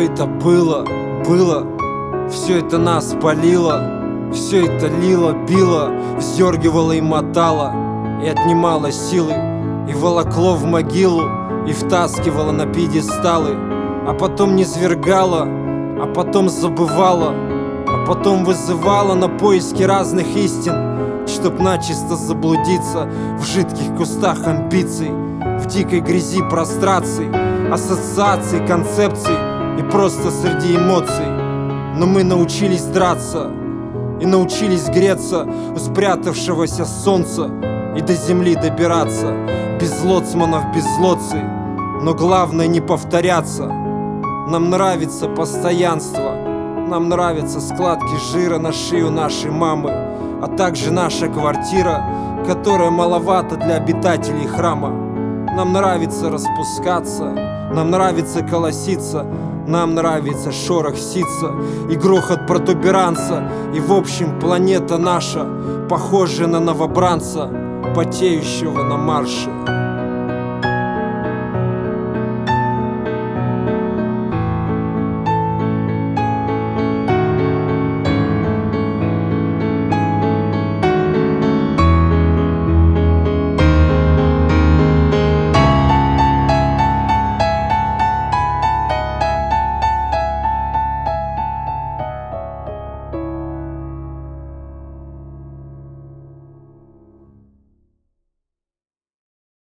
Все это было, все это нас палило, все это лило, било, вздергивало и мотало, и отнимало силы, и волокло в могилу, и втаскивало на пьедесталы, а потом низвергало, а потом забывало, а потом вызывало на поиски разных истин, чтоб начисто заблудиться в жидких кустах амбиций, в дикой грязи простраций, ассоциаций, концепций и просто среди эмоций. Но мы научились драться и научились греться у спрятавшегося солнца и до земли добираться, без лоцманов, без лоций, но главное не повторяться. Нам нравится постоянство, нам нравятся складки жира на шею нашей мамы, а также наша квартира, которая маловата для обитателей храма. Нам нравится распускаться, нам нравится колоситься, нам нравится шорох ситца и грохот протуберанца. И в общем планета наша, похожая на новобранца, потеющего на марше.